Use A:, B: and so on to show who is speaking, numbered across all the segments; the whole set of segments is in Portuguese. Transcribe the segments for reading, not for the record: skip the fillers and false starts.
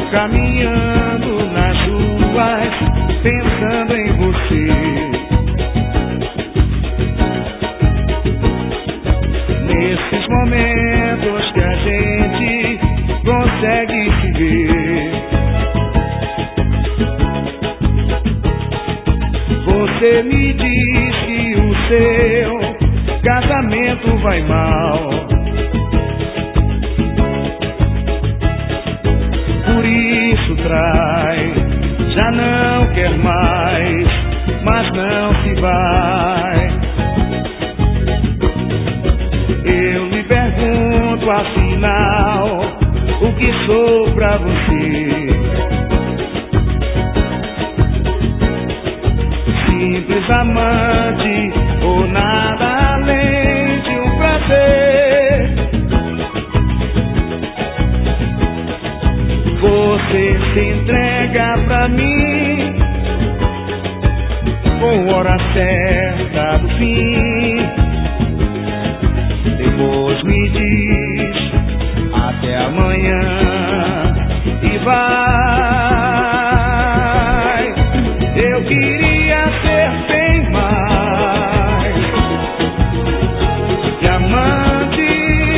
A: caminhando nas ruas, pensando em você. Nesses momentos que a gente consegue se ver, você me diz que o seu casamento vai mal. Por isso trai, já não quer mais, mas não se vai. Eu lhe pergunto afinal, o que sou pra você? Simples amante ou nada além de um prazer? Você se entrega pra mim com hora certa do fim. Depois me diz até amanhã e vai. Eu queria ser bem mais que amante.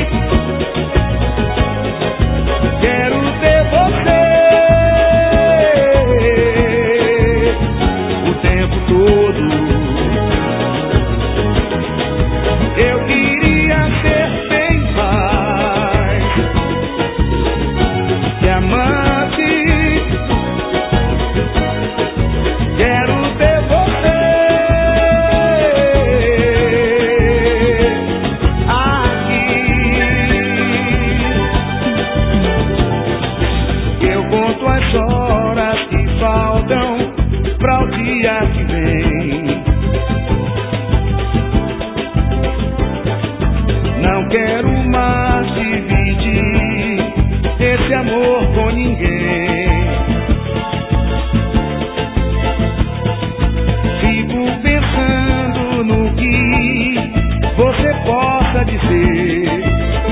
A: Quero ter você o tempo todo. Eu queria ser bem mais que amante. Quero ter você aqui. Eu conto as horas que faltam pra o dia que vem. Não quero mais dividir esse amor com ninguém. Fico pensando no que você possa dizer.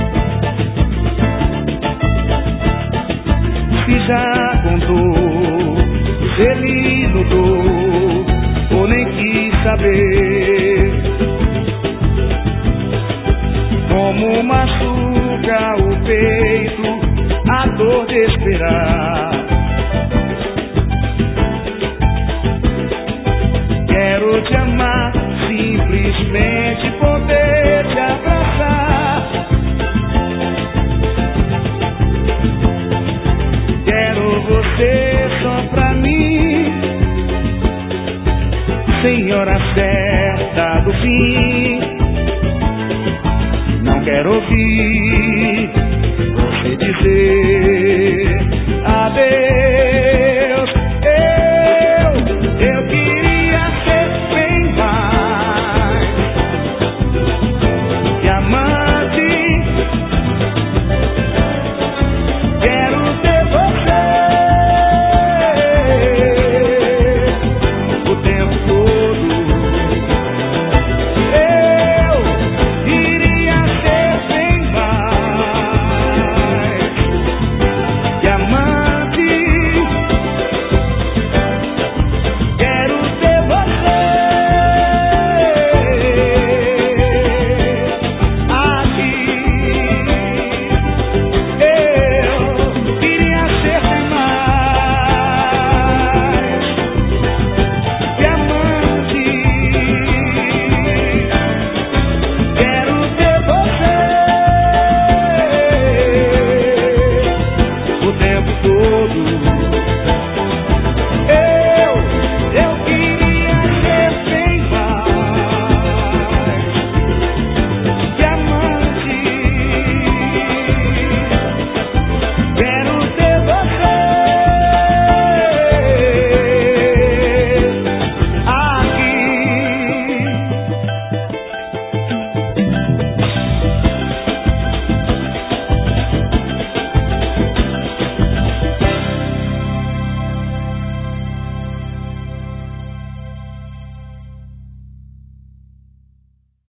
A: Se já contou, se ele notou ou nem quis saber como machuca o peito a dor de esperar. Quero te amar, simplesmente poder te abraçar. Quero você só pra mim, sem hora certa do fim. Não quero ouvir você dizer